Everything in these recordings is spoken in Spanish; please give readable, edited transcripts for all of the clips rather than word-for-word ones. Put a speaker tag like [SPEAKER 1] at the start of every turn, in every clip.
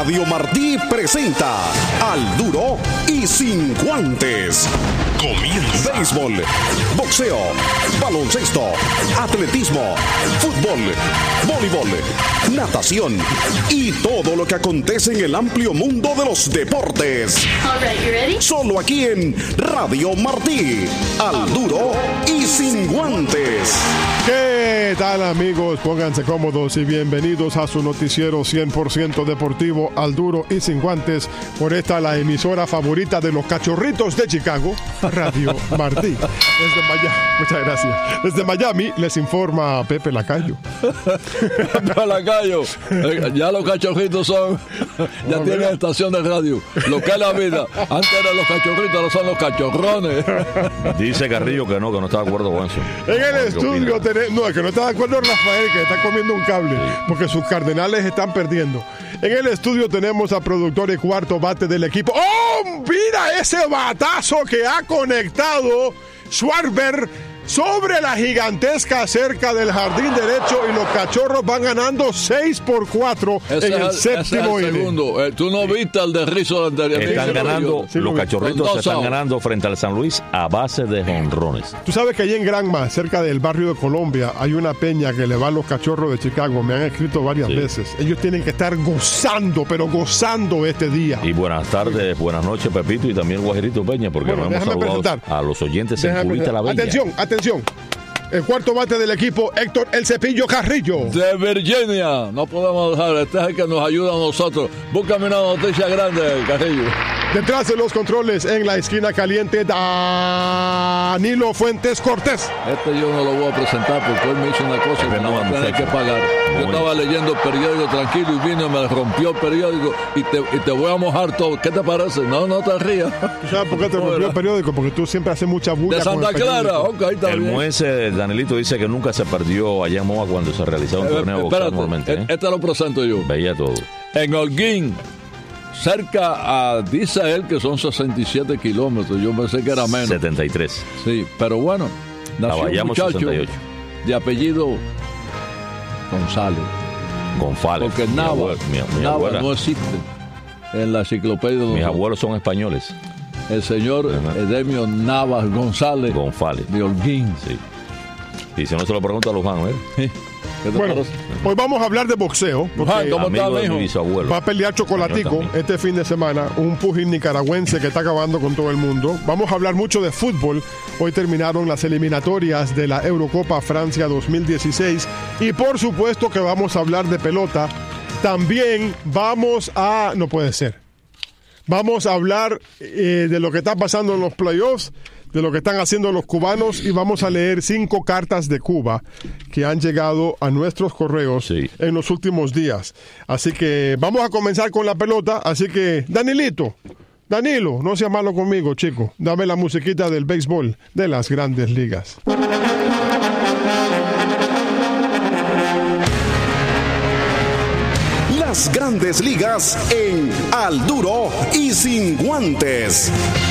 [SPEAKER 1] Radio Martí presenta Al Duro y Sin Guantes. Comienza. Béisbol, boxeo, baloncesto, atletismo, fútbol, voleibol, natación y todo lo que acontece en el amplio mundo de los deportes.
[SPEAKER 2] All right, you ready?
[SPEAKER 1] Solo aquí en Radio Martí. Al Duro y Sin Guantes.
[SPEAKER 3] ¿Qué tal, amigos? Pónganse cómodos y bienvenidos a su noticiero 100% deportivo Al Duro y Sin Guantes, por esta la emisora favorita de los cachorritos de Chicago, Radio Martí. Desde Miami, muchas gracias. Desde Miami les informa Pepe Lacayo.
[SPEAKER 4] Pepe Lacayo, ya los cachorritos son, ya tienen estación de radio. Lo que es la vida. Antes eran los cachorritos, ahora son los cachorrones.
[SPEAKER 5] Dice Carrillo que no está de acuerdo con eso.
[SPEAKER 3] En el estudio no, es que no está de acuerdo Rafael, que está comiendo un cable, porque sus Cardenales están perdiendo. En el estudio tenemos a productor y cuarto bate del equipo. ¡Oh, mira ese batazo que ha conectado Schwarber sobre la gigantesca cerca del jardín derecho, y los cachorros van ganando 6-4 en el séptimo inning?
[SPEAKER 4] Segundo. Tú no viste el de Rizzo anterior.
[SPEAKER 5] Están ganando, los cachorritos se están ganando frente al San Luis a base de jonrones.
[SPEAKER 3] Tú sabes que allí en Granma, cerca del barrio de Colombia, hay una peña que le va a los cachorros de Chicago. Me han escrito varias veces. Ellos tienen que estar gozando, pero gozando este día.
[SPEAKER 5] Y buenas tardes, buenas noches, Pepito, y también Guajerito Peña, porque nos hemos saludado a los oyentes en Curita la Bella.
[SPEAKER 3] Atención. El cuarto bate del equipo, Héctor El Cepillo Carrillo.
[SPEAKER 4] De Virginia. No podemos dejar. Este es el que nos ayuda a nosotros. Búscame una noticia grande, Carrillo.
[SPEAKER 3] Detrás de los controles, en la esquina caliente, Danilo Fuentes Cortés.
[SPEAKER 4] Yo no lo voy a presentar porque él me hizo una cosa que no va a tener que pagar. Yo estaba leyendo el periódico tranquilo y vino y me rompió el periódico y te voy a mojar todo. ¿Qué te parece? No te rías.
[SPEAKER 3] ¿Sabes por qué te rompió el periódico? Porque tú siempre haces mucha bulla.
[SPEAKER 4] De Santa Clara, ok, está
[SPEAKER 5] el
[SPEAKER 4] bien.
[SPEAKER 5] Moense Danilito dice que nunca se perdió allá en Moa cuando se realizaba un torneo boxeo normalmente.
[SPEAKER 4] Este lo presento yo.
[SPEAKER 5] Veía todo.
[SPEAKER 4] En Holguín, cerca dice él que son 67 kilómetros. Yo pensé que era menos.
[SPEAKER 5] 73.
[SPEAKER 4] Sí, pero bueno, nació un muchacho
[SPEAKER 5] 68.
[SPEAKER 4] de apellido González. Porque Nava no existe en la enciclopedia.
[SPEAKER 5] Mis abuelos son españoles.
[SPEAKER 4] El señor Edemio Navas González de Holguín.
[SPEAKER 5] Sí. Y si no se lo pregunta a Luján, ¿eh?
[SPEAKER 3] Bueno, hoy vamos a hablar de boxeo.
[SPEAKER 4] Luján, ¿cómo está, hijo?
[SPEAKER 3] Va a pelear Chocolatico este fin de semana, un pugil nicaragüense que está acabando con todo el mundo. Vamos a hablar mucho de fútbol. Hoy terminaron las eliminatorias de la Eurocopa Francia 2016. Y por supuesto que vamos a hablar de pelota. También vamos a... No puede ser. Vamos a hablar de lo que está pasando en los playoffs, de lo que están haciendo los cubanos, y vamos a leer 5 cartas de Cuba que han llegado a nuestros correos en los últimos días. Así que vamos a comenzar con la pelota. Así que, Danilo, no seas malo conmigo, chico. Dame la musiquita del béisbol de las Grandes Ligas.
[SPEAKER 1] Las Grandes Ligas en Al Duro y Sin Guantes.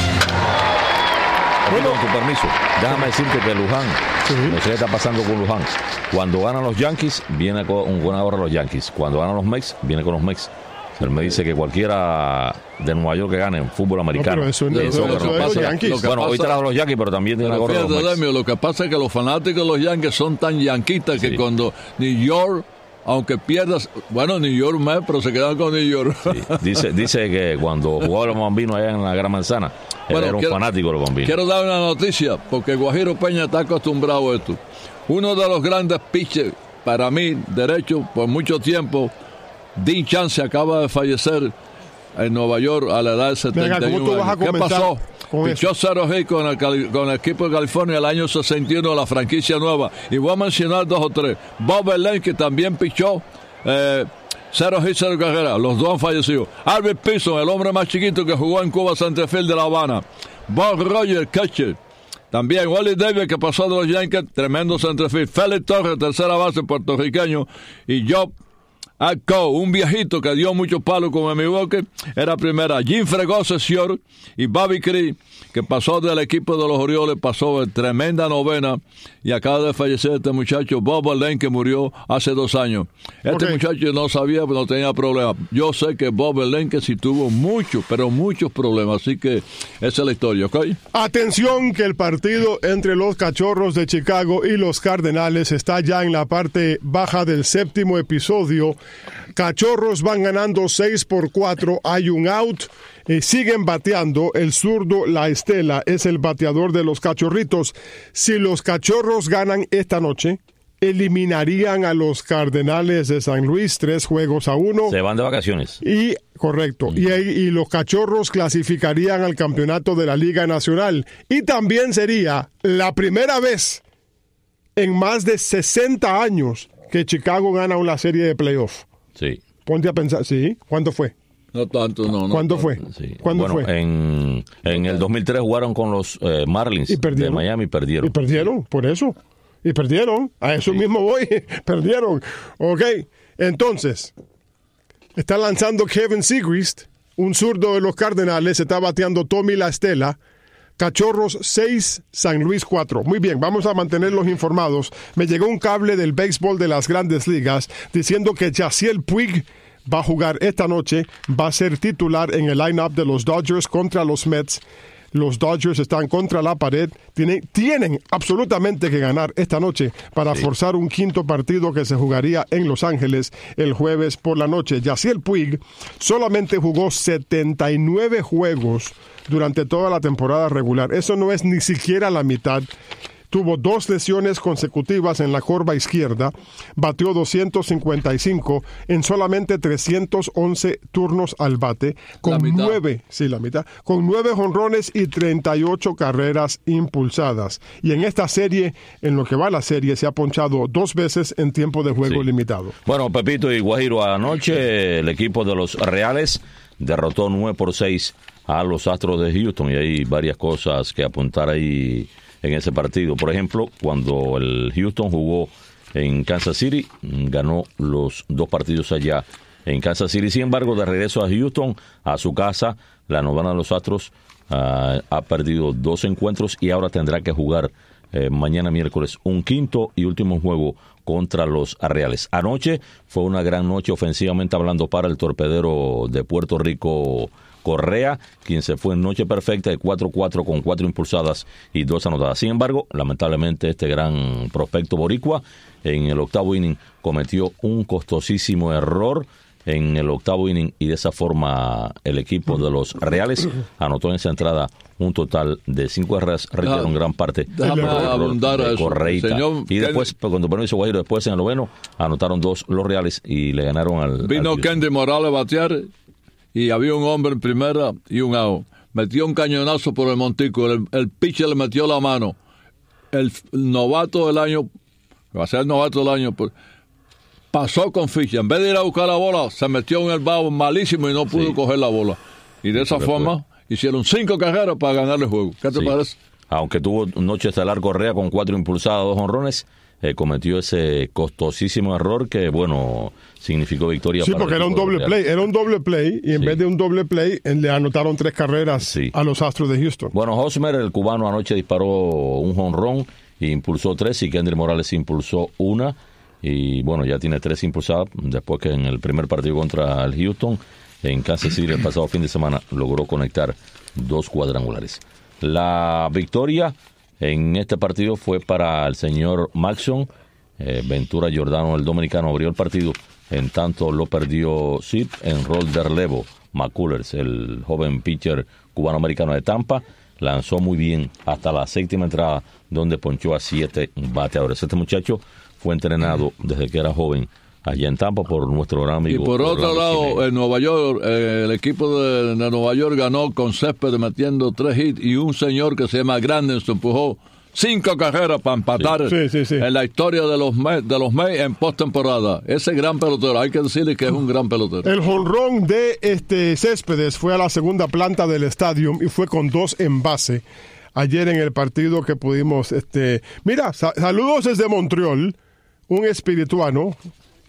[SPEAKER 5] Bueno, con tu permiso, déjame decirte que Luján, no sé qué está pasando con Luján. Cuando ganan los Yankees, viene con un buen ahora los Yankees. Cuando ganan los Mets, viene con los Mets. Él me dice que cualquiera de Nueva York que gane en fútbol americano.
[SPEAKER 3] No, pero eso es los Yankees.
[SPEAKER 5] Bueno, hoy trajo los Yankees, pero también tiene la gorra de los Mets.
[SPEAKER 4] Lo que pasa es que los fanáticos de los Yankees son tan yanquistas que cuando New York, aunque pierdas, bueno, New York más, pero se quedan con New York.
[SPEAKER 5] Sí. Dice que cuando jugaba los Bambinos allá en la Gran Manzana, él era un fanático de los Bambinos. Quiero
[SPEAKER 4] dar una noticia, porque Guajiro Peña está acostumbrado a esto. Uno de los grandes pitchers, para mí, derecho, por mucho tiempo, Dean Chance, acaba de fallecer en Nueva York a la edad de 71 años. ¿Qué pasó? Pichó 0 hits con el equipo de California el año 61, la franquicia nueva. Y voy a mencionar 2 o 3. Bob Berlin, que también pichó 0 hits, 0 carreras. Los dos han fallecido. Albert Pison, el hombre más chiquito que jugó en Cuba Centerfield de La Habana. Bob Rogers, catcher. También Wally Davis, que pasó de los Yankees, tremendo centerfield. Félix Torres, tercera base, puertorriqueño. Y Job Acko, un viejito que dio muchos palos con el Milwaukee, era primera. Jim Fregoso Sior y Bobby Cree, que pasó del equipo de los Orioles, pasó en tremenda novena, y acaba de fallecer este muchacho Bob Lane, que murió hace 2 años. Este muchacho no sabía, no tenía problemas. Yo sé que Bob Lane que sí tuvo muchos, pero muchos problemas, así que esa es la historia, ¿ok?
[SPEAKER 3] Atención, que el partido entre los Cachorros de Chicago y los Cardenales está ya en la parte baja del 7º episodio. Cachorros van ganando 6-4, hay un out, siguen bateando, el zurdo La Estela es el bateador de los Cachorritos. Si los Cachorros ganan esta noche, eliminarían a los Cardenales de San Luis 3-1.
[SPEAKER 5] Se van de vacaciones.
[SPEAKER 3] Correcto. Y los Cachorros clasificarían al campeonato de la Liga Nacional. Y también sería la primera vez en más de 60 años que Chicago gana una serie de playoff.
[SPEAKER 5] Sí.
[SPEAKER 3] Ponte a pensar, ¿sí? ¿Cuánto fue?
[SPEAKER 4] No tanto, no.
[SPEAKER 3] ¿Cuándo fue?
[SPEAKER 5] Sí.
[SPEAKER 3] ¿Cuándo fue?
[SPEAKER 5] En el 2003 jugaron con los Marlins de Miami y perdieron.
[SPEAKER 3] Y perdieron, por eso. Y perdieron. A eso mismo voy. Perdieron. Ok. Entonces, está lanzando Kevin Segrist, un zurdo de los Cardenales. Está bateando Tommy La Estela. Cachorros 6, San Luis 4. Muy bien, vamos a mantenerlos informados. Me llegó un cable del béisbol de las Grandes Ligas diciendo que Yasiel Puig va a jugar esta noche, va a ser titular en el line-up de los Dodgers contra los Mets. Los Dodgers están contra la pared, tienen absolutamente que ganar esta noche para forzar un quinto partido que se jugaría en Los Ángeles el jueves por la noche. Yasiel Puig solamente jugó 79 juegos durante toda la temporada regular. Eso no es ni siquiera la mitad. Tuvo 2 lesiones consecutivas en la corva izquierda, batió 255 en solamente 311 turnos al bate, con 9 jonrones y 38 carreras impulsadas. Y en esta serie, en lo que va la serie, se ha ponchado 2 veces en tiempo de juego limitado.
[SPEAKER 5] Bueno, Pepito y Guajiro, anoche el equipo de los Reales derrotó 9-6 a los Astros de Houston, y hay varias cosas que apuntar ahí en ese partido. Por ejemplo, cuando el Houston jugó en Kansas City, ganó los 2 partidos allá en Kansas City. Sin embargo, de regreso a Houston, a su casa, la novena de los Astros ha perdido 2 encuentros y ahora tendrá que jugar mañana miércoles un quinto y último juego contra los Reales. Anoche fue una gran noche ofensivamente hablando para el torpedero de Puerto Rico, Correa, quien se fue en noche perfecta de 4-4 con 4 impulsadas y 2 anotadas. Sin embargo, lamentablemente este gran prospecto boricua en el 8º inning cometió un costosísimo error en el 8º inning, y de esa forma el equipo de los Reales anotó en esa entrada un total de 5 carreras, en gran parte de Correita. Y después, cuando permiso Guajiro, después en el 9º anotaron 2 los Reales y le ganaron al...
[SPEAKER 4] Vino Kendy Morales a batear y había un hombre en primera y un out. Metió un cañonazo por el montico, el pitcher le metió la mano. El novato del año, va a ser el novato del año, pues, pasó con ficha. En vez de ir a buscar la bola, se metió en el bajo malísimo y no pudo coger la bola. Y de esa forma hicieron 5 carreras para ganar el juego. ¿Qué te parece?
[SPEAKER 5] Aunque tuvo noche estelar Correa con 4 impulsadas, 2 jonrones, cometió ese costosísimo error que, bueno, significó victoria.
[SPEAKER 3] Sí, porque era un doble play, y en vez de un doble play, le anotaron 3 carreras a los Astros de Houston.
[SPEAKER 5] Bueno, Hosmer, el cubano, anoche disparó un jonrón e impulsó 3, y Kendry Morales impulsó 1, y bueno, ya tiene 3 impulsadas, después que en el primer partido contra el Houston, en Kansas City el pasado fin de semana, logró conectar 2 cuadrangulares. La victoria en este partido fue para el señor Maxson. Ventura Giordano, el dominicano, abrió el partido, en tanto lo perdió Sid en rol de relevo. McCullers, el joven pitcher cubano-americano de Tampa, lanzó muy bien hasta la 7ª entrada, donde ponchó a 7 bateadores. Este muchacho fue entrenado desde que era joven allá en Tampa por nuestro gran amigo.
[SPEAKER 4] Y por otro lado, en Nueva York, el equipo de Nueva York ganó con Céspedes metiendo 3 hits, y un señor que se llama Granderson empujó 5 carreras para empatar en la historia de los Mets en postemporada. Ese gran pelotero, hay que decirle que es un gran pelotero.
[SPEAKER 3] El jonrón de Céspedes fue a la 2ª planta del estadio y fue con 2 en base. Ayer en el partido que pudimos... Mira, saludos desde Montreal, un espirituano.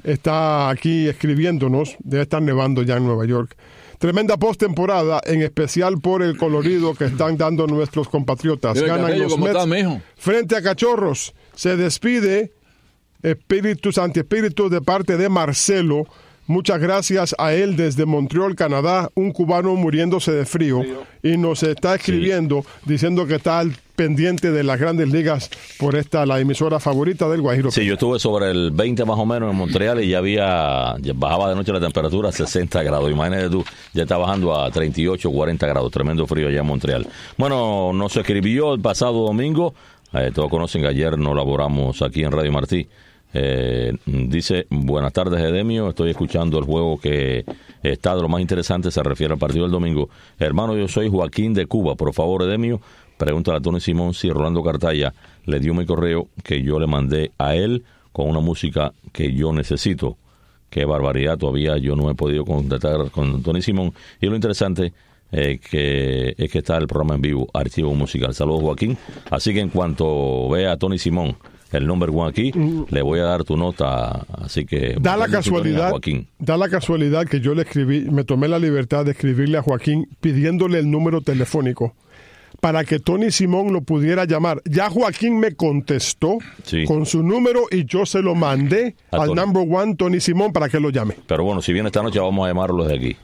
[SPEAKER 3] está aquí escribiéndonos, debe estar nevando ya en Nueva York. Tremenda postemporada, en especial por el colorido que están dando nuestros compatriotas. Ganan los Mets frente a Cachorros. Se despide Espíritus Antiespíritus de parte de Marcelo. Muchas gracias a él desde Montreal, Canadá, un cubano muriéndose de frío. Y nos está escribiendo diciendo que está al pendiente de las Grandes Ligas por la emisora favorita del Guajiro.
[SPEAKER 5] Sí, yo estuve sobre el 20 más o menos en Montreal y ya bajaba de noche la temperatura a 60 grados. Imagínate tú, ya está bajando a 38, 40 grados. Tremendo frío allá en Montreal. Bueno, nos escribió el pasado domingo. Todos conocen que ayer no laboramos aquí en Radio Martí. Dice, buenas tardes Edemio, estoy escuchando el juego que está de lo más interesante, se refiere al partido del domingo. Hermano, yo soy Joaquín de Cuba, por favor Edemio, pregúntale a Tony Simón si Rolando Cartaya le dio mi correo que yo le mandé a él con una música que yo necesito. Qué barbaridad, todavía yo no he podido contactar con Tony Simón. Y lo interesante es que está el programa en vivo, Archivo Musical. Saludos Joaquín, así que en cuanto vea a Tony Simón, el number one aquí, le voy a dar tu nota, así que... Da la
[SPEAKER 3] casualidad que yo le escribí, me tomé la libertad de escribirle a Joaquín pidiéndole el número telefónico para que Tony Simón lo pudiera llamar. Ya Joaquín me contestó con su número y yo se lo mandé al number one Tony Simón para que lo llame.
[SPEAKER 5] Pero bueno, si viene esta noche vamos a llamarlo desde aquí.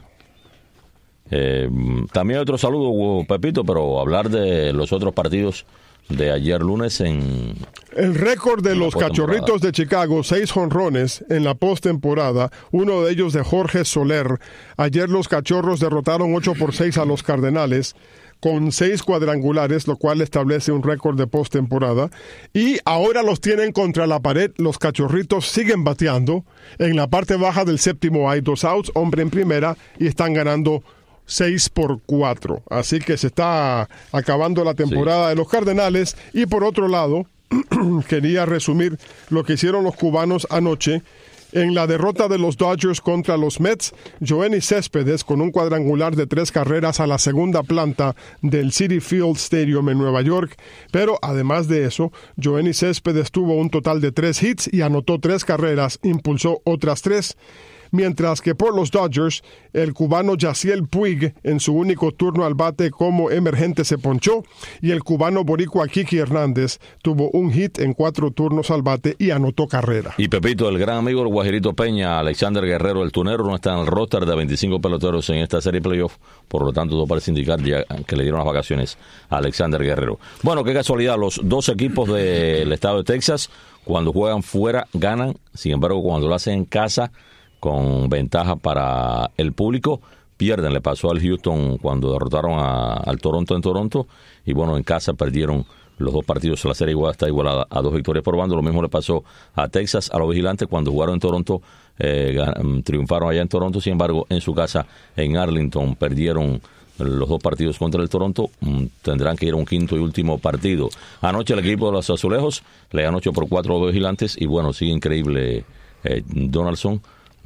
[SPEAKER 5] También otro saludo, Pepito, pero hablar de los otros partidos de ayer lunes en...
[SPEAKER 3] El récord de los Cachorritos de Chicago, 6 jonrones en la postemporada, uno de ellos de Jorge Soler. Ayer los Cachorros derrotaron 8-6 a los Cardenales con 6 cuadrangulares, lo cual establece un récord de postemporada. Y ahora los tienen contra la pared. Los Cachorritos siguen bateando. En la parte baja del séptimo hay 2 outs, hombre en primera, y están ganando 6-4. Así que se está acabando la temporada de los Cardenales. Y por otro lado, quería resumir lo que hicieron los cubanos anoche. En la derrota de los Dodgers contra los Mets, Joenny Céspedes con un cuadrangular de 3 carreras a la segunda planta del Citi Field Stadium en Nueva York. Pero además de eso, Joenny Céspedes tuvo un total de 3 hits y anotó 3 carreras, impulsó otras 3. Mientras que por los Dodgers, el cubano Yasiel Puig en su único turno al bate como emergente se ponchó y el cubano boricua Kiki Hernández tuvo un hit en 4 turnos al bate y anotó carrera.
[SPEAKER 5] Y Pepito, el gran amigo del Guajirito Peña, Alexander Guerrero, el tunero, no está en el roster de 25 peloteros en esta serie playoff, por lo tanto todo parece indicar ya que le dieron las vacaciones a Alexander Guerrero. Bueno, qué casualidad, los 2 equipos del estado de Texas, cuando juegan fuera, ganan, sin embargo, cuando lo hacen en casa, con ventaja para el público, pierden. Le pasó al Houston cuando derrotaron al Toronto en Toronto, y bueno, en casa perdieron los 2 partidos. La serie está igualada a 2 victorias por bando. Lo mismo le pasó a Texas, a los Vigilantes, cuando jugaron en Toronto, triunfaron allá en Toronto. Sin embargo, en su casa, en Arlington, perdieron los 2 partidos contra el Toronto. Tendrán que ir a un quinto y último partido. Anoche el equipo de los Azulejos le ganó 8-4 a los Vigilantes, y bueno, sigue increíble. Donaldson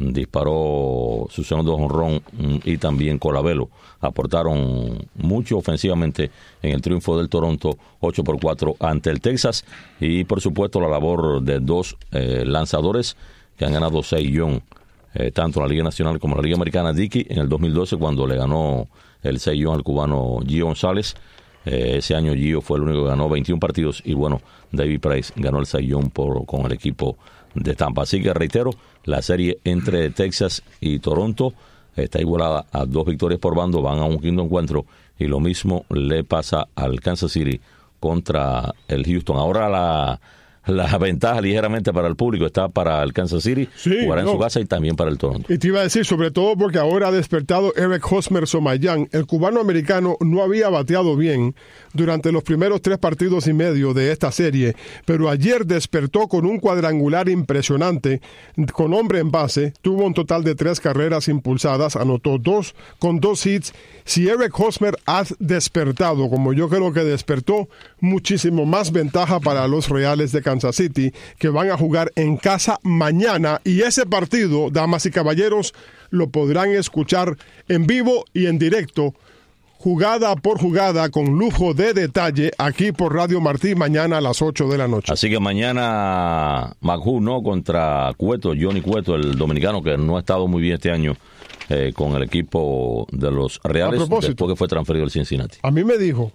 [SPEAKER 5] disparó su segundo jonrón y también Colabello aportaron mucho ofensivamente en el triunfo del Toronto 8-4 ante el Texas. Y por supuesto la labor de 2 lanzadores que han ganado 6 Young, tanto en la Liga Nacional como en la Liga Americana. Dickey en el 2012, cuando le ganó el 6 Young al cubano Gio González. Ese año Gio fue el único que ganó 21 partidos, y bueno, David Price ganó el 6 Young con el equipo de Tampa. Así que reitero, la serie entre Texas y Toronto está igualada a 2 victorias por bando, van a un quinto encuentro, y lo mismo le pasa al Kansas City contra el Houston. Ahora la ventaja ligeramente para el público está para el Kansas City, jugará en su casa, y también para el Toronto.
[SPEAKER 3] Y te iba a decir, sobre todo porque ahora ha despertado Eric Hosmer Somayán. El cubano americano no había bateado bien durante los primeros 3 partidos y medio de esta serie, pero ayer despertó con un cuadrangular impresionante, con hombre en base, tuvo un total de 3 carreras impulsadas, anotó 2 con 2 hits. Si Eric Hosmer ha despertado, como yo creo que despertó, muchísimo más ventaja para los Reales de Kansas City, que van a jugar en casa mañana, y ese partido, damas y caballeros, lo podrán escuchar en vivo y en directo jugada por jugada, con lujo de detalle, aquí por Radio Martí, mañana a las 8 de la noche.
[SPEAKER 5] Así que mañana McHugh, ¿no? Contra Cueto, Johnny Cueto, el dominicano que no ha estado muy bien este año con el equipo de los Reales, después que fue transferido al Cincinnati.
[SPEAKER 3] A mí me dijo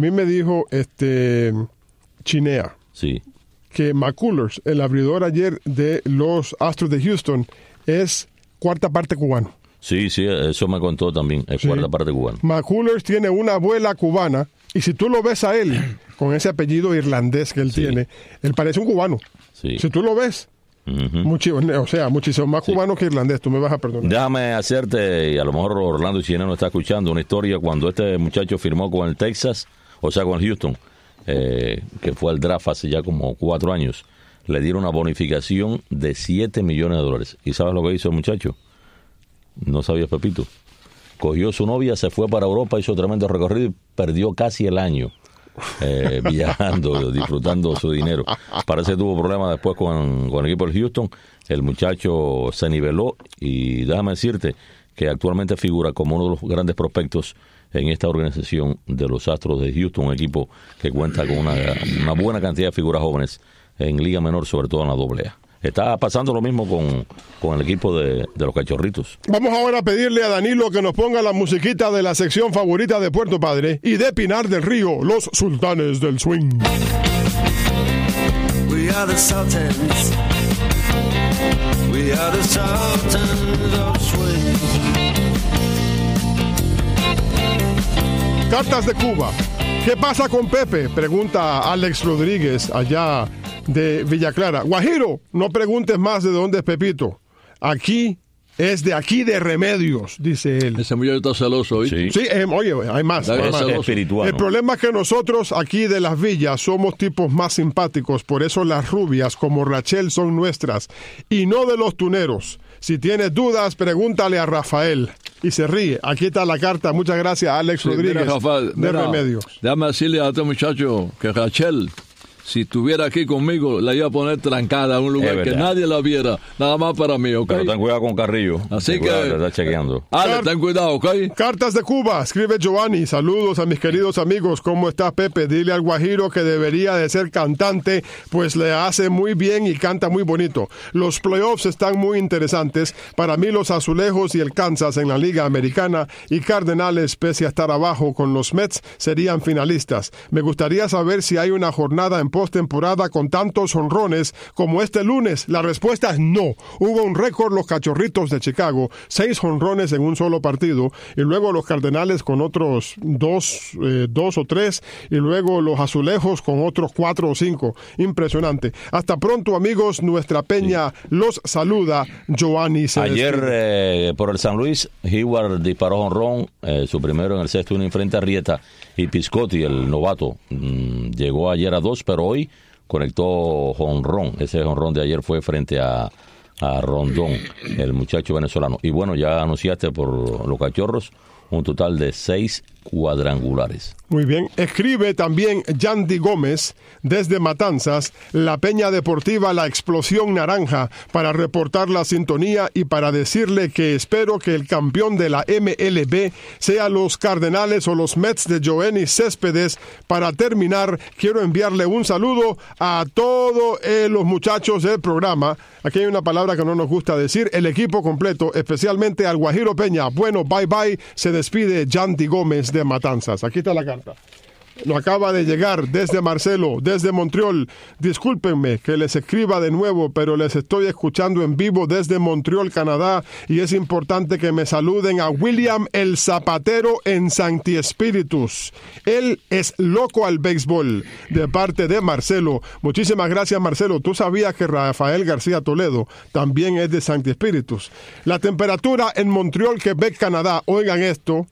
[SPEAKER 3] Chinea,
[SPEAKER 5] sí,
[SPEAKER 3] que McCullers, el abridor ayer de los Astros de Houston, es cuarta parte cubano.
[SPEAKER 5] Sí, eso me contó también, es cuarta parte cubano.
[SPEAKER 3] McCullers tiene una abuela cubana, y si tú lo ves a él, con ese apellido irlandés que él tiene, él parece un cubano.
[SPEAKER 5] Sí.
[SPEAKER 3] Si tú lo ves, muchísimo más cubano que irlandés, tú me vas a perdonar.
[SPEAKER 5] Déjame hacerte, y a lo mejor Orlando Chileno está escuchando, una historia cuando este muchacho firmó con el Texas, o sea, con el Houston, que fue al draft hace ya como 4 años, le dieron una bonificación de $7 millones. ¿Y sabes lo que hizo el muchacho? No sabías, Pepito. Cogió su novia, se fue para Europa, hizo tremendo recorrido y perdió casi el año viajando, disfrutando su dinero. Parece que tuvo problemas después con el equipo del Houston. El muchacho se niveló y déjame decirte que actualmente figura como uno de los grandes prospectos en esta organización de los Astros de Houston, un equipo que cuenta con una buena cantidad de figuras jóvenes en Liga Menor, sobre todo en la AA. Está pasando lo mismo con el equipo de los Cachorritos.
[SPEAKER 3] Vamos ahora a pedirle a Danilo que nos ponga la musiquita de la sección favorita de Puerto Padre y de Pinar del Río, los Sultanes del Swing. We are the Sultans. We are the Sultans of Swing. Cartas de Cuba. ¿Qué pasa con Pepe? Pregunta Alex Rodríguez allá de Villa Clara. Guajiro, no preguntes más de dónde es Pepito. Aquí es de aquí de Remedios, dice él.
[SPEAKER 4] Ese muchacho está celoso, ¿oíste?
[SPEAKER 3] Sí, oye, hay más.
[SPEAKER 5] Espiritual,
[SPEAKER 3] el problema es que nosotros aquí de las villas somos tipos más simpáticos, por eso las rubias como Rachel son nuestras, y no de los tuneros. Si tienes dudas, pregúntale a Rafael. Y se ríe. Aquí está la carta. Muchas gracias, Alex Rodríguez,
[SPEAKER 4] mira, Rafael,
[SPEAKER 3] de Remedios.
[SPEAKER 4] Déjame decirle a este muchacho que Rachel, si estuviera aquí conmigo, la iba a poner trancada en un lugar que nadie la viera, nada más para mí, ¿ok?
[SPEAKER 5] Pero ten cuidado con Carrillo.
[SPEAKER 4] Así
[SPEAKER 5] que
[SPEAKER 4] te
[SPEAKER 5] está chequeando.
[SPEAKER 4] Ten cuidado, ¿ok?
[SPEAKER 3] Cartas de Cuba, escribe Giovanni. Saludos a mis queridos amigos. ¿Cómo estás, Pepe? Dile al Guajiro que debería de ser cantante, pues le hace muy bien y canta muy bonito. Los playoffs están muy interesantes. Para mí los Azulejos y el Kansas en la Liga Americana y Cardenales, pese a estar abajo con los Mets, serían finalistas. Me gustaría saber si hay una jornada en postemporada con tantos jonrones como este lunes. La respuesta es no. Hubo un récord los Cachorritos de Chicago, 6 jonrones en un solo partido, y luego los Cardenales con otros 2 o 3, y luego los Azulejos con otros 4 o 5. Impresionante. Hasta pronto, amigos. Nuestra Peña los saluda. Giovanni.
[SPEAKER 5] Ayer por el San Luis, Hayward disparó jonrón, su primero en el 6º inning frente a Arrieta, y Piscotti, el novato, llegó ayer a 2, pero hoy conectó jonrón. Ese jonrón de ayer fue frente a Rondón, el muchacho venezolano. Y bueno, ya anunciaste por los Cachorros un total de 6 cuadrangulares.
[SPEAKER 3] Muy bien. Escribe también Yandy Gómez desde Matanzas, la Peña Deportiva La Explosión Naranja, para reportar la sintonía y para decirle que espero que el campeón de la MLB sea los Cardenales o los Mets de Joenny Céspedes. Para terminar, quiero enviarle un saludo a todos los muchachos del programa. Aquí hay una palabra que no nos gusta decir, el equipo completo, especialmente al Guajiro Peña. Bueno, bye bye. Se despide Yandy Gómez de Matanzas. Aquí está la carta. Lo acaba de llegar desde Marcelo, desde Montreal. Discúlpenme que les escriba de nuevo, pero les estoy escuchando en vivo desde Montreal, Canadá, y es importante que me saluden a William el Zapatero en Sancti Spiritus. Él es loco al béisbol, de parte de Marcelo. Muchísimas gracias, Marcelo. Tú sabías que Rafael García Toledo también es de Sancti Spiritus. La temperatura en Montreal, Quebec, Canadá, oigan esto,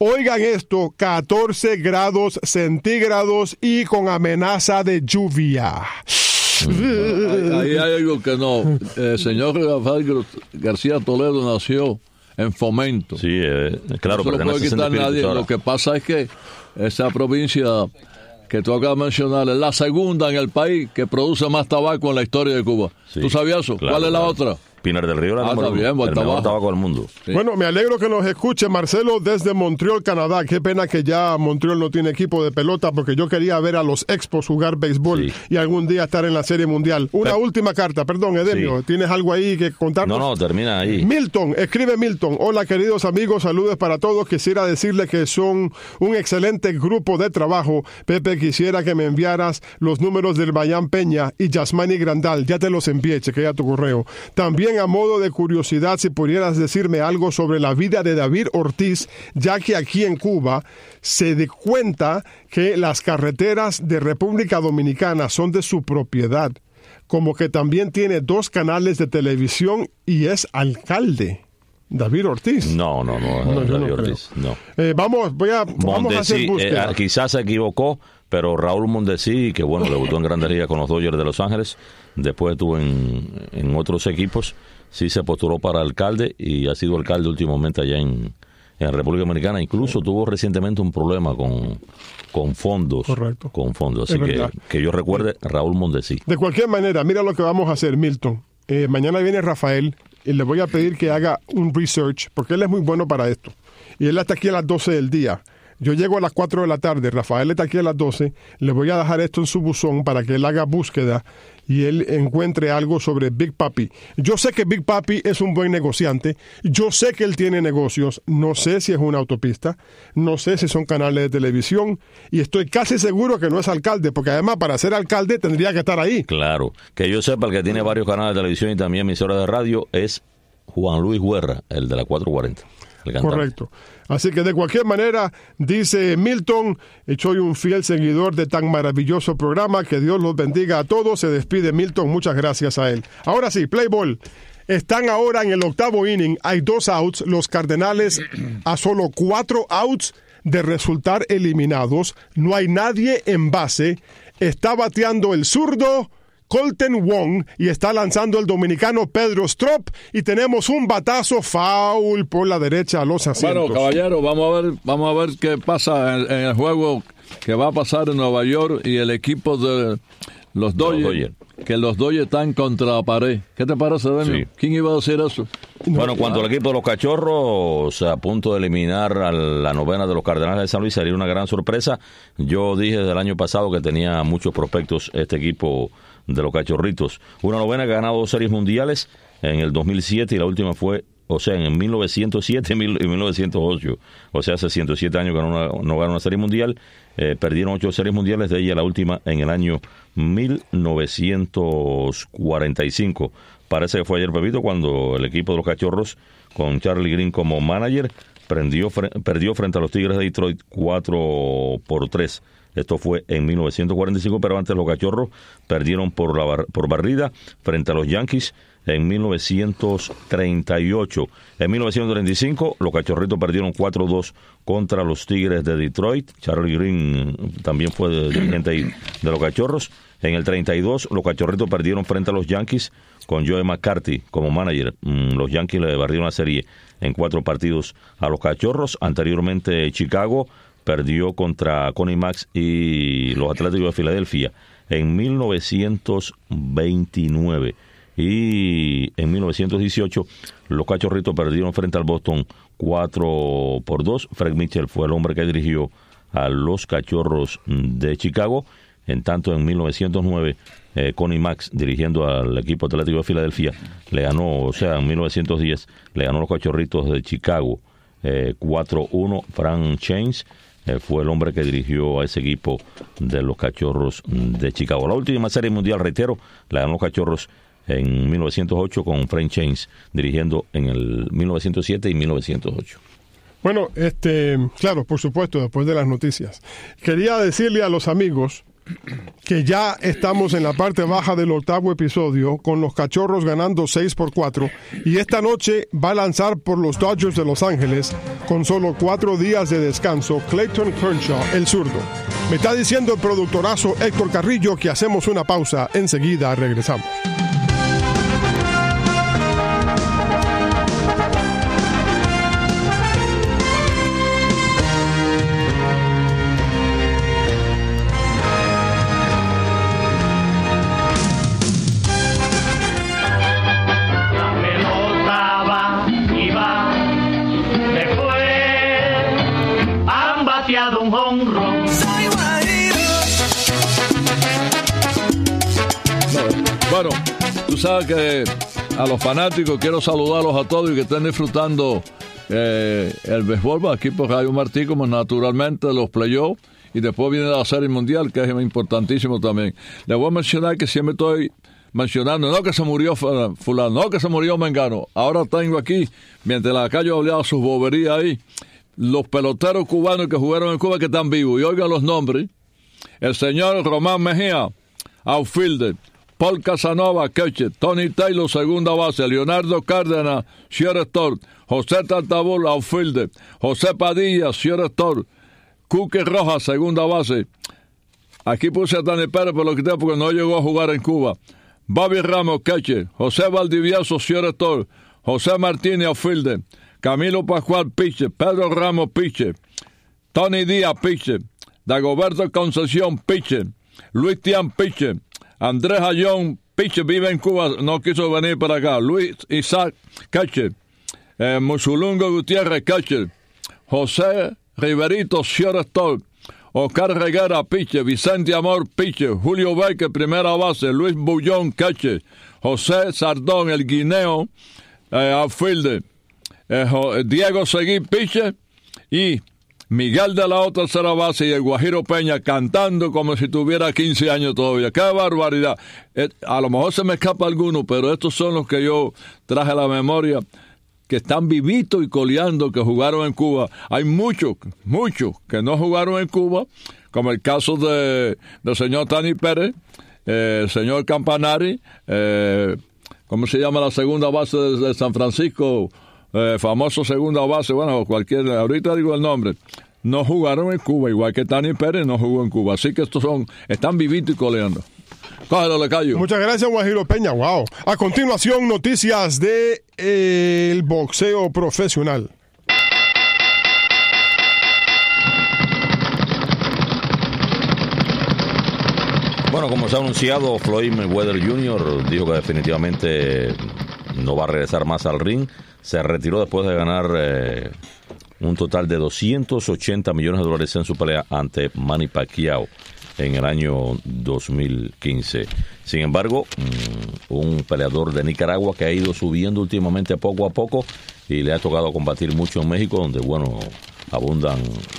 [SPEAKER 3] 14 grados centígrados y con amenaza de lluvia.
[SPEAKER 4] Ahí hay algo que no. El señor Rafael García Toledo nació en Fomento.
[SPEAKER 5] Sí, claro,
[SPEAKER 4] pero no puede quitar nadie. Lo que pasa es que esa provincia que tú acabas de mencionar es la segunda en el país que produce más tabaco en la historia de Cuba. Sí, ¿tú sabías eso? Claro, ¿cuál es la otra?
[SPEAKER 5] Pinar del Río era el mejor tabaco del mundo.
[SPEAKER 3] Sí. Bueno, me alegro que nos escuche Marcelo desde Montreal, Canadá. Qué pena que ya Montreal no tiene equipo de pelota, porque yo quería ver a los Expos jugar béisbol y algún día estar en la Serie Mundial. Una última carta, perdón, Edemio, ¿tienes algo ahí que contarnos?
[SPEAKER 5] No, termina ahí.
[SPEAKER 3] Milton, escribe Milton. Hola, queridos amigos, saludos para todos. Quisiera decirle que son un excelente grupo de trabajo. Pepe, quisiera que me enviaras los números del Bayán Peña y Yasmani Grandal. Ya te los envié, chequea tu correo. También, a modo de curiosidad, si pudieras decirme algo sobre la vida de David Ortiz, ya que aquí en Cuba se da cuenta que las carreteras de República Dominicana son de su propiedad, como que también tiene 2 canales de televisión y es alcalde. David Ortiz.
[SPEAKER 5] No, David Ortiz, no.
[SPEAKER 3] Vamos a hacer búsqueda.
[SPEAKER 5] Quizás se equivocó, pero Raúl Mondesi, que bueno, debutó en Grandes Ligas con los Dodgers de Los Ángeles, después estuvo en otros equipos, sí se postuló para alcalde y ha sido alcalde últimamente allá en República Dominicana. Incluso tuvo recientemente un problema con fondos. Correcto. Con fondos. Así que yo recuerde, Raúl Mondesi.
[SPEAKER 3] De cualquier manera, mira lo que vamos a hacer, Milton. Mañana viene Rafael y le voy a pedir que haga un research, porque él es muy bueno para esto. Y él está aquí a las 12 del día. Yo llego a las 4 de la tarde, Rafael está aquí a las 12, le voy a dejar esto en su buzón para que él haga búsqueda y él encuentre algo sobre Big Papi. Yo sé que Big Papi es un buen negociante, yo sé que él tiene negocios, no sé si es una autopista, no sé si son canales de televisión, y estoy casi seguro que no es alcalde, porque además para ser alcalde tendría que estar ahí.
[SPEAKER 5] Claro, que yo sepa, el que tiene varios canales de televisión y también emisoras de radio es Juan Luis Guerra, el de la 440.
[SPEAKER 3] Correcto. Así que de cualquier manera, dice Milton, soy un fiel seguidor de tan maravilloso programa, que Dios los bendiga a todos. Se despide Milton, muchas gracias a él. Ahora sí, play ball. Están ahora en el 8º inning, hay 2 outs, los Cardenales a solo 4 outs de resultar eliminados, no hay nadie en base, está bateando el zurdo Colton Wong y está lanzando el dominicano Pedro Strop, y tenemos un batazo foul por la derecha a los asientos.
[SPEAKER 4] Bueno, caballero, vamos a ver qué pasa en el juego que va a pasar en Nueva York y el equipo de los Dodgers. Que los Dodgers están contra la pared. ¿Qué te parece, Daniel? Sí. ¿Quién iba a decir eso?
[SPEAKER 5] Bueno, cuando el equipo de los Cachorros, a punto de eliminar a la novena de los Cardenales de San Luis, sería una gran sorpresa. Yo dije desde el año pasado que tenía muchos prospectos este equipo de los Cachorritos. Una novena que ha ganado 2 series mundiales en el 2007 y la última fue, o sea, en 1907 y 1908. O sea, hace 107 años que no ganó una serie mundial. Perdieron 8 series mundiales, de ella la última en el año 1945. Parece que fue ayer, Pepito, cuando el equipo de los Cachorros, con Charlie Green como manager, perdió frente a los Tigres de Detroit 4-3. Esto fue en 1945, pero antes los Cachorros perdieron por barrida frente a los Yankees en 1938. En 1935, los Cachorritos perdieron 4-2 contra los Tigres de Detroit. Charlie Green también fue dirigente de los Cachorros. En el 32, los Cachorritos perdieron frente a los Yankees con Joe McCarthy como manager. Los Yankees le barrieron la serie en 4 partidos a los Cachorros. Anteriormente, Chicago perdió contra Connie Max y los Atléticos de Filadelfia en 1929. Y en 1918 los Cachorritos perdieron frente al Boston 4-2. Fred Mitchell fue el hombre que dirigió a los Cachorros de Chicago. En tanto, en 1909 Connie Max, dirigiendo al equipo Atlético de Filadelfia, le ganó, o sea, en 1910 le ganó a los Cachorritos de Chicago 4-1. Frank Chains fue el hombre que dirigió a ese equipo de los Cachorros de Chicago. La última serie mundial, reitero, la ganó los Cachorros en 1908 con Frank Chains dirigiendo en el 1907 y 1908.
[SPEAKER 3] Bueno, claro, por supuesto, después de las noticias. Quería decirle a los amigos que ya estamos en la parte baja del 8º episodio, con los Cachorros ganando 6-4, y esta noche va a lanzar por los Dodgers de Los Ángeles, con solo 4 días de descanso, Clayton Kershaw, el zurdo. Me está diciendo el productorazo Héctor Carrillo que hacemos una pausa, enseguida regresamos.
[SPEAKER 4] Bueno, tú sabes que a los fanáticos quiero saludarlos a todos y que estén disfrutando el béisbol. Aquí porque hay un Martí, como naturalmente los playoffs, y después viene la Serie Mundial, que es importantísimo también. Les voy a mencionar que siempre estoy mencionando, no que se murió fulano, no que se murió Mengano. Ahora tengo aquí, mientras la calle hablaba sus boberías ahí, los peloteros cubanos que jugaron en Cuba que están vivos. Y oigan los nombres. El señor Román Mejía, outfielder. Paul Casanova, catcher. Tony Taylor, segunda base. Leonardo Cárdenas, shortstop. José Tartabul, outfielder. José Padilla, shortstop. Cuque Rojas, segunda base. Aquí puse a Dani Pérez, pero lo quité porque no llegó a jugar en Cuba. Bobby Ramos, catcher. José Valdivieso, shortstop. José Martínez, outfielder. Camilo Pascual, pitcher. Pedro Ramos, pitcher. Tony Díaz, pitcher. Dagoberto Concepción, pitcher. Luis Tian, pitcher. Andrés Ayón, pitcher, vive en Cuba, no quiso venir para acá. Luis Isaac, catcher. Musulungo Gutiérrez, catcher. José Riverito, shortstop. Oscar Reguera, pitcher. Vicente Amor, pitcher. Julio Vázquez, primera base. Luis Bullón, catcher. José Sardón, el guineo, outfielder. Diego Seguí, pitcher. Y Miguel de la otra tercera base y el Guajiro Peña cantando como si tuviera 15 años todavía. ¡Qué barbaridad! A lo mejor se me escapa alguno, pero estos son los que yo traje a la memoria, que están vivitos y coleando, que jugaron en Cuba. Hay muchos que no jugaron en Cuba, como el caso del señor Tani Pérez, el señor Campanari, ¿cómo se llama la segunda base de San Francisco? Famoso segunda base, bueno, cualquiera, ahorita digo el nombre, no jugaron en Cuba, igual que Tani Pérez no jugó en Cuba, así que estos están vivitos y coleando. Cógelo, Lecayo.
[SPEAKER 3] Muchas gracias, Guajiro Peña, wow. A continuación, noticias de el boxeo profesional.
[SPEAKER 5] Bueno, como se ha anunciado, Floyd Mayweather Jr. dijo que definitivamente no va a regresar más al ring. Se retiró después de ganar un total de $280 millones en su pelea ante Manny Pacquiao en el año 2015. Sin embargo, un peleador de Nicaragua que ha ido subiendo últimamente poco a poco y le ha tocado combatir mucho en México, donde, bueno, abundan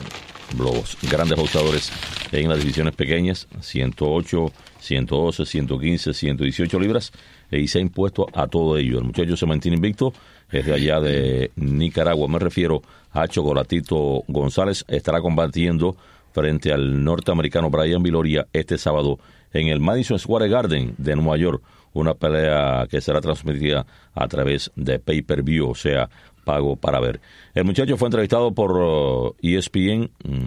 [SPEAKER 5] los grandes boxeadores en las divisiones pequeñas, 108, 112, 115, 118 libras, y se ha impuesto a todo ello. El muchacho se mantiene invicto, es de allá de Nicaragua. Me refiero a Chocolatito González. Estará combatiendo frente al norteamericano Brian Viloria este sábado en el Madison Square Garden de Nueva York. Una pelea que será transmitida a través de pay-per-view, o sea, pago para ver. El muchacho fue entrevistado por ESPN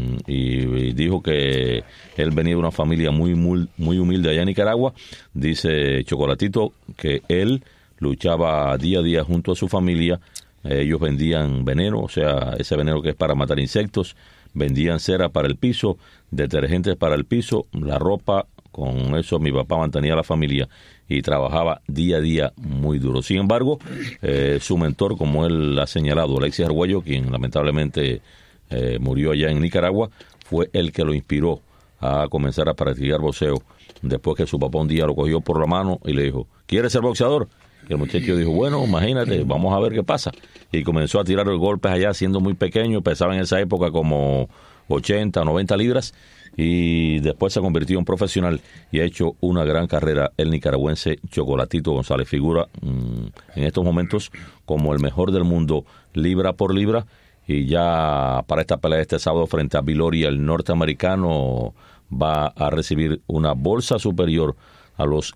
[SPEAKER 5] y dijo que él venía de una familia muy humilde allá en Nicaragua. Dice Chocolatito que él luchaba día a día junto a su familia. Ellos vendían veneno, o sea, ese veneno que es para matar insectos. Vendían cera para el piso, detergentes para el piso, la ropa. Con eso mi papá mantenía a la familia y trabajaba día a día muy duro. Sin embargo, su mentor, como él ha señalado, Alexis Arguello, quien lamentablemente murió allá en Nicaragua, fue el que lo inspiró a comenzar a practicar boxeo. Después que su papá un día lo cogió por la mano y le dijo, ¿quieres ser boxeador? Y el muchacho dijo, bueno, imagínate, vamos a ver qué pasa. Y comenzó a tirar los golpes allá siendo muy pequeño, pesaba en esa época como 80, 90 libras, y después se convirtió en profesional y ha hecho una gran carrera el nicaragüense Chocolatito González. Figura en estos momentos como el mejor del mundo libra por libra, y ya para esta pelea este sábado frente a Viloria, el norteamericano va a recibir una bolsa superior a los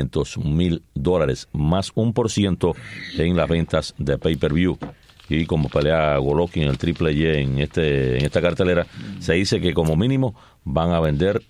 [SPEAKER 5] $500,000, más 1% en las ventas de pay-per-view. Y como pelea Golovkin en el Triple Y en esta cartelera, se dice que como mínimo van a vender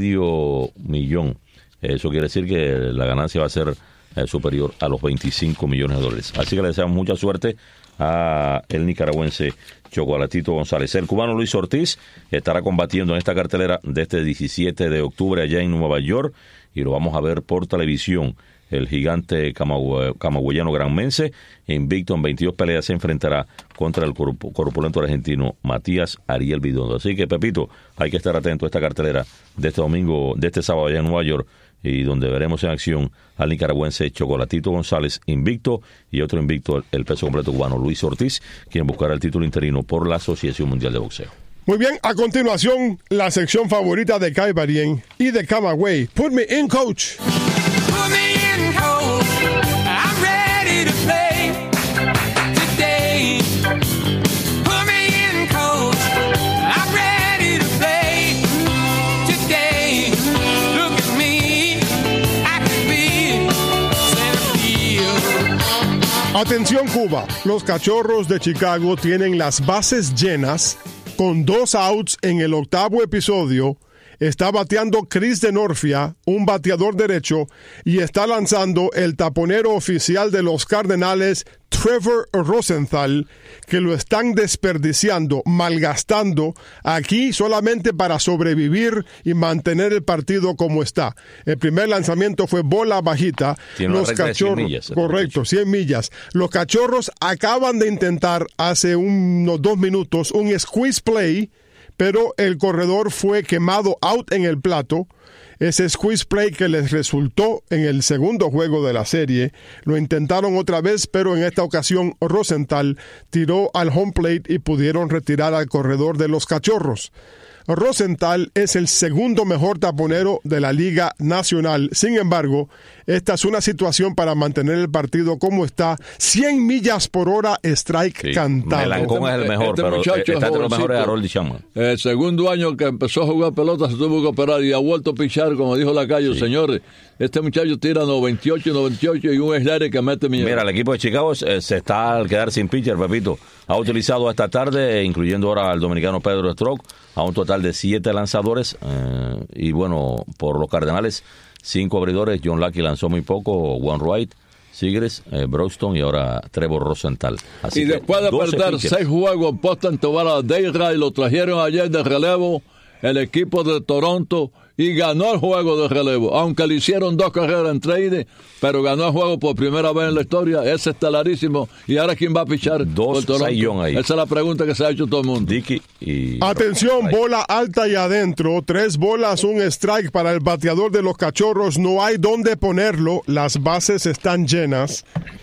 [SPEAKER 5] $500,000. Eso quiere decir que la ganancia va a ser superior a los $25 millones. Así que le deseamos mucha suerte a el nicaragüense Chocolatito González. El cubano Luis Ortiz estará combatiendo en esta cartelera de este 17 de octubre allá en Nueva York, y lo vamos a ver por televisión. El gigante camagüeyano granmense, invicto en 22 peleas, se enfrentará contra el corpulento argentino Matías Ariel Bidondo. Así que, Pepito, hay que estar atento a esta cartelera de este domingo, de este sábado allá en Nueva York, y donde veremos en acción al nicaragüense Chocolatito González, invicto, y otro invicto, el peso completo cubano, Luis Ortiz, quien buscará el título interino por la Asociación Mundial de Boxeo.
[SPEAKER 3] Muy bien, a continuación, la sección favorita de Kai Barien y de Camagüey. Put me in, coach.
[SPEAKER 2] Put me in, coach. I'm ready to play today. Put me in, coach. I'm ready to play today. Look at me, I can be center field.
[SPEAKER 3] Atención, Cuba. Los Cachorros de Chicago tienen las bases llenas con 2 outs en el 8º episodio. Está bateando Chris Denorfia, un bateador derecho, y está lanzando el taponero oficial de los Cardenales, Trevor Rosenthal, que lo están desperdiciando, malgastando aquí solamente para sobrevivir y mantener el partido como está. El primer lanzamiento fue bola bajita.
[SPEAKER 5] Tiene una recta de 100 millas.
[SPEAKER 3] Correcto, 100 millas. Los Cachorros acaban de intentar hace unos 2 minutos un squeeze play, pero el corredor fue quemado out en el plato. Ese squeeze play que les resultó en el segundo juego de la serie, lo intentaron otra vez, pero en esta ocasión Rosenthal tiró al home plate y pudieron retirar al corredor de los Cachorros. Rosenthal es el segundo mejor taponero de la Liga Nacional. Sin embargo, esta es una situación para mantener el partido como está. 100 millas por hora, strike cantado.
[SPEAKER 5] Melancón es el mejor, pero está entre los mejores Harold Chapman.
[SPEAKER 4] El segundo año que empezó a jugar pelota se tuvo que operar y ha vuelto a pichar, como dijo Lacayo. Sí. Señores, este muchacho tira 98 y un slider que mete millones.
[SPEAKER 5] Mira, el equipo de Chicago se está al quedar sin pitcher, Pepito. Ha utilizado esta tarde, incluyendo ahora al dominicano Pedro Stroke, a un total de 7 lanzadores. Y bueno, por los Cardenales, 5 abridores. John Lackey lanzó muy poco, Juan Wright, Sigres, Broxton y ahora Trevor Rosenthal.
[SPEAKER 4] Así y después de perder pitchers. 6 juegos en Boston, Tobar a Deira y lo trajeron ayer de relevo el equipo de Toronto y ganó el juego de relevo, aunque le hicieron 2 carreras en trade, pero ganó el juego por primera vez en la historia. Es estelarísimo. ¿Y ahora quién va a pichar?
[SPEAKER 5] 2 sayón ahí.
[SPEAKER 4] Esa es la pregunta que se ha hecho todo el mundo.
[SPEAKER 5] Dickey y...
[SPEAKER 3] Atención, bola alta y adentro, 3 bolas, un strike para el bateador de los Cachorros. No hay dónde ponerlo, las bases están llenas.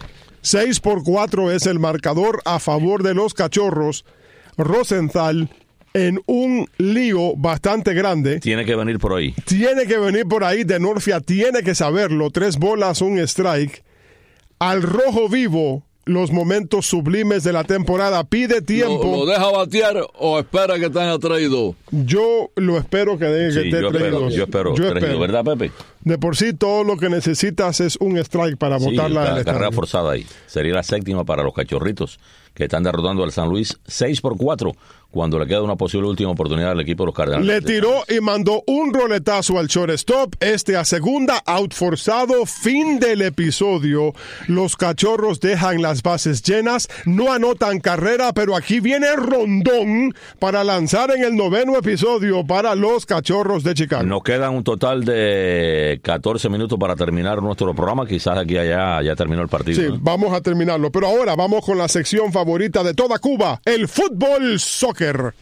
[SPEAKER 3] 6-4 es el marcador a favor de los Cachorros. Rosenthal, en un lío bastante grande.
[SPEAKER 5] Tiene que venir por ahí.
[SPEAKER 3] Denorfia tiene que saberlo. 3 bolas, un strike. Al rojo vivo, los momentos sublimes de la temporada. Pide tiempo.
[SPEAKER 4] ¿Lo deja batear o espera que tenga traído?
[SPEAKER 3] Yo lo espero que esté traído.
[SPEAKER 5] Yo espero. ¿Verdad, Pepe?
[SPEAKER 3] De por sí, todo lo que necesitas es un strike para botarla del
[SPEAKER 5] carrera forzada ahí. Sería la 7ª para los Cachorritos, que están derrotando al San Luis 6-4, cuando le queda una posible última oportunidad al equipo de los Cardenales.
[SPEAKER 3] Le tiró y mandó un roletazo al shortstop, a segunda, out forzado, fin del episodio. Los Cachorros dejan las bases llenas, no anotan carrera, pero aquí viene Rondón para lanzar en el 9º episodio para los Cachorros de Chicago.
[SPEAKER 5] Nos quedan un total de 14 minutos para terminar nuestro programa, quizás aquí ya terminó el partido.
[SPEAKER 3] Sí, vamos a terminarlo, pero ahora vamos con la sección favorita de toda Cuba, el fútbol soccer.
[SPEAKER 6] The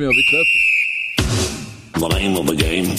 [SPEAKER 6] name of the game.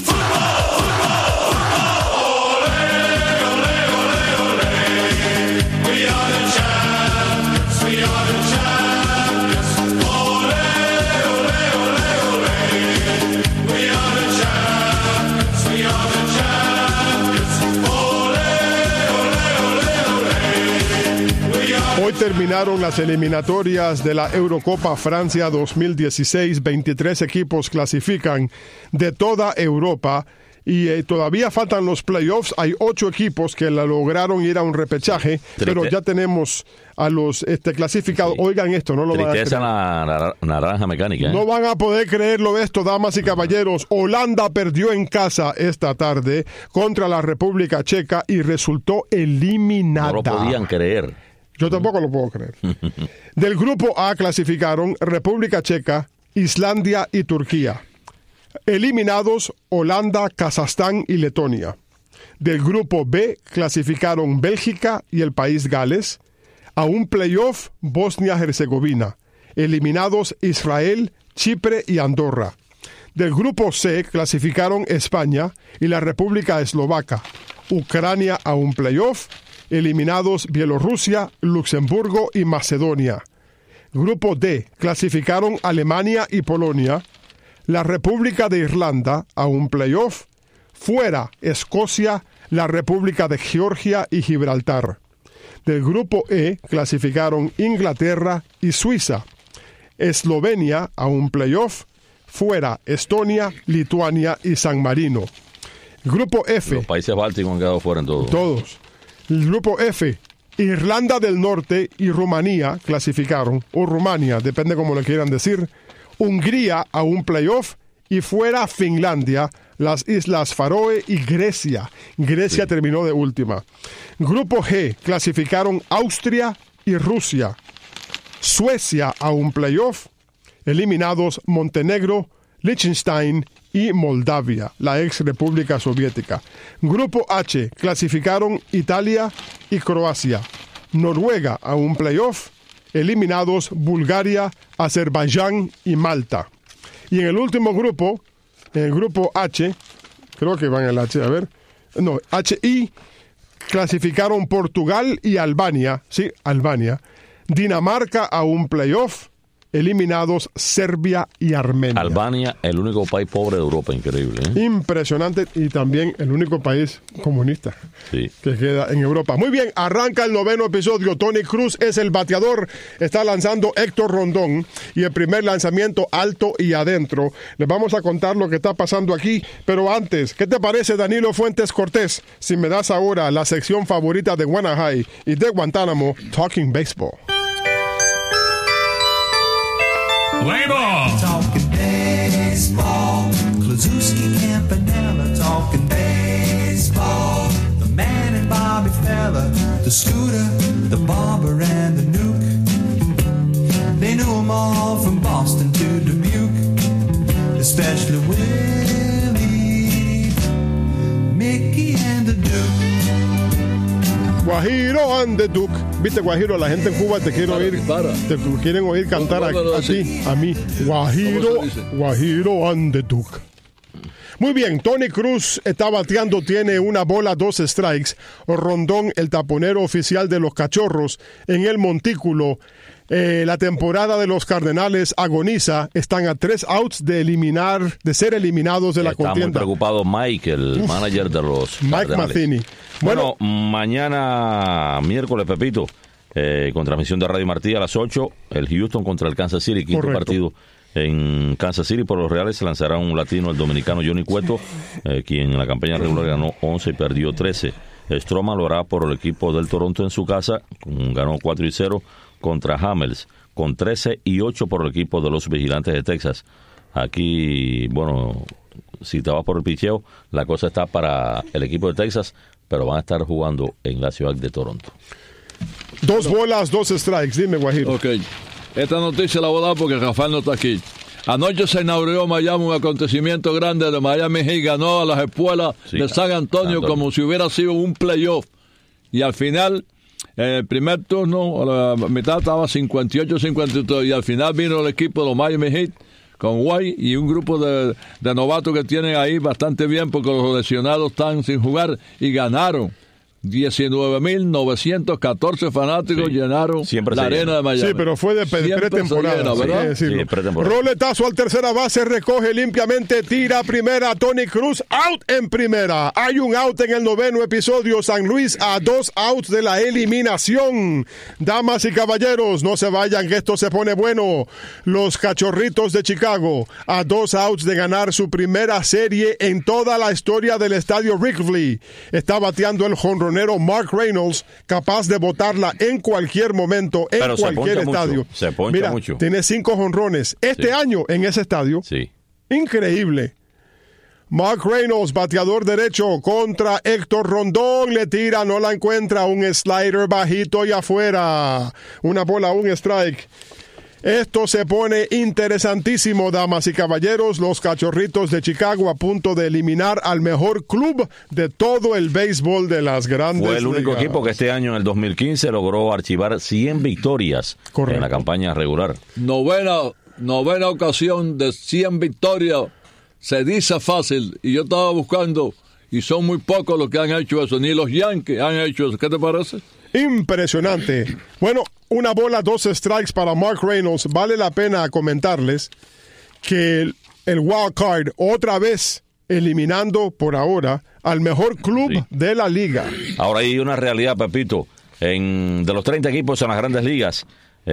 [SPEAKER 3] Hoy terminaron las eliminatorias de la Eurocopa Francia 2016. 23 equipos clasifican de toda Europa y todavía faltan los playoffs. Hay 8 equipos que lograron ir a un repechaje, pero ya tenemos a los clasificados. Sí. Oigan esto, no lo van a creer.
[SPEAKER 5] La naranja mecánica.
[SPEAKER 3] No van a poder creerlo esto, damas y caballeros. Holanda perdió en casa esta tarde contra la República Checa y resultó eliminada.
[SPEAKER 5] No lo podían creer.
[SPEAKER 3] Yo tampoco lo puedo creer. Del grupo A clasificaron República Checa, Islandia y Turquía. Eliminados Holanda, Kazajstán y Letonia. Del grupo B clasificaron Bélgica y el país Gales. A un playoff Bosnia-Herzegovina. Eliminados Israel, Chipre y Andorra. Del grupo C clasificaron España y la República Eslovaca. Ucrania a un playoff. Eliminados Bielorrusia, Luxemburgo y Macedonia. Grupo D, clasificaron Alemania y Polonia. La República de Irlanda a un playoff. Fuera, Escocia, la República de Georgia y Gibraltar. Del grupo E clasificaron Inglaterra y Suiza. Eslovenia a un playoff. Fuera, Estonia, Lituania y San Marino. Grupo F.
[SPEAKER 5] Los países bálticos han quedado fuera en todo.
[SPEAKER 3] Todos. El grupo F. Irlanda del Norte y Rumanía clasificaron, o Rumania, depende como le quieran decir. Hungría a un playoff y fuera Finlandia, las Islas Faroe y Grecia. Grecia terminó de última. Grupo G clasificaron Austria y Rusia. Suecia a un playoff. Eliminados Montenegro, Liechtenstein y Moldavia, la ex República Soviética. Grupo H clasificaron Italia y Croacia. Noruega a un playoff. Eliminados Bulgaria, Azerbaiyán y Malta. Y en el último grupo, en el grupo H, creo que van en el H, a ver. No, HI, clasificaron Portugal y Albania. Sí, Albania. Dinamarca a un playoff. Eliminados Serbia y Armenia.
[SPEAKER 5] Albania, el único país pobre de Europa, increíble.
[SPEAKER 3] Impresionante, y también el único país comunista
[SPEAKER 5] que
[SPEAKER 3] queda en Europa. Muy bien, arranca el 9º episodio. Tony Cruz es el bateador. Está lanzando Héctor Rondón y el primer lanzamiento alto y adentro. Les vamos a contar lo que está pasando aquí, pero antes, ¿qué te parece, Danilo Fuentes Cortés? Si me das ahora la sección favorita de Guanajuato y de Guantánamo, Talking Baseball.
[SPEAKER 2] Play ball.
[SPEAKER 6] Talking baseball, Klazuski, Campanella, talking baseball. The man and Bobby Fella, the Scooter, the Barber and the Nuke. They knew them all from Boston to Dubuque, especially Willie, Mickey and the Duke.
[SPEAKER 3] Guajiro and the Duke. Viste, Guajiro, la gente en Cuba te quiere oír, te quieren oír cantar a ti, a mí. Guajiro and the Duke. Muy bien, Tony Cruz está bateando, tiene una bola, 2 strikes. Rondón, el taponero oficial de los Cachorros, en el montículo. La temporada de los Cardenales agoniza, están a 3 outs de ser eliminados de la contienda.
[SPEAKER 5] Está muy preocupado Mike, el manager de los
[SPEAKER 3] Mike
[SPEAKER 5] Cardenales.
[SPEAKER 3] Matheny.
[SPEAKER 5] Bueno, mañana miércoles, Pepito, con transmisión de Radio Martí a las 8, el Houston contra el Kansas City, quinto
[SPEAKER 3] correcto.
[SPEAKER 5] partido en Kansas City. Por los Reales se lanzará un latino, el dominicano Johnny Cueto, quien en la campaña regular ganó 11 y perdió 13. Stroman lo hará por el equipo del Toronto en su casa, ganó 4-0 contra Hamels, con 13-8 por el equipo de los Vigilantes de Texas. Aquí, bueno, si te vas por el picheo, la cosa está para el equipo de Texas, pero van a estar jugando en la ciudad de Toronto.
[SPEAKER 3] 2 bolas, 2 strikes. Dime, Guajiro.
[SPEAKER 4] Ok. Esta noticia la voy a dar porque Rafael no está aquí. Anoche se inauguró Miami, un acontecimiento grande de Miami Heat. Ganó a las espuelas de San Antonio como si hubiera sido un playoff. Y al final, en el primer turno, a la mitad estaba 58-52. Y al final vino el equipo de los Miami Heat con White y un grupo de novatos que tienen ahí bastante bien porque los lesionados están sin jugar y ganaron. 19.914 fanáticos llenaron la arena de Miami.
[SPEAKER 3] Sí, pero fue de pretemporada,
[SPEAKER 4] ¿verdad?
[SPEAKER 3] Sí,
[SPEAKER 5] pretemporada.
[SPEAKER 3] Roletazo al tercera base, recoge limpiamente, tira primera, Tony Cruz, out en primera. Hay un out en el 9º episodio, San Luis a 2 outs de la eliminación. Damas y caballeros, no se vayan, que esto se pone bueno. Los Cachorritos de Chicago a 2 outs de ganar su primera serie en toda la historia del estadio Wrigley. Está bateando el jonronero Mark Reynolds, capaz de botarla en cualquier momento, en
[SPEAKER 5] pero
[SPEAKER 3] cualquier estadio.
[SPEAKER 5] Se poncha
[SPEAKER 3] Mira,
[SPEAKER 5] mucho.
[SPEAKER 3] tiene 5 jonrones este año en ese estadio.
[SPEAKER 5] Sí.
[SPEAKER 3] Increíble. Mark Reynolds, bateador derecho contra Héctor Rondón, le tira, no la encuentra, un slider bajito y afuera. Una bola, un strike. Esto se pone interesantísimo, damas y caballeros. Los Cachorritos de Chicago a punto de eliminar al mejor club de todo el béisbol de las grandes
[SPEAKER 5] Fue el único
[SPEAKER 3] ligas.
[SPEAKER 5] equipo que este año, en el 2015, logró archivar 100 victorias
[SPEAKER 3] Correcto.
[SPEAKER 5] en la campaña regular.
[SPEAKER 4] Novena ocasión de 100 victorias. Se dice fácil. Y yo estaba buscando Y son muy pocos los que han hecho eso. Ni los Yankees han hecho eso. ¿Qué te parece?
[SPEAKER 3] Impresionante. Bueno, una bola, 2 strikes para Mark Reynolds. Vale la pena comentarles que el wild card otra vez eliminando por ahora al mejor club de la liga.
[SPEAKER 5] Ahora hay una realidad, Pepito. De los 30 equipos en las grandes ligas,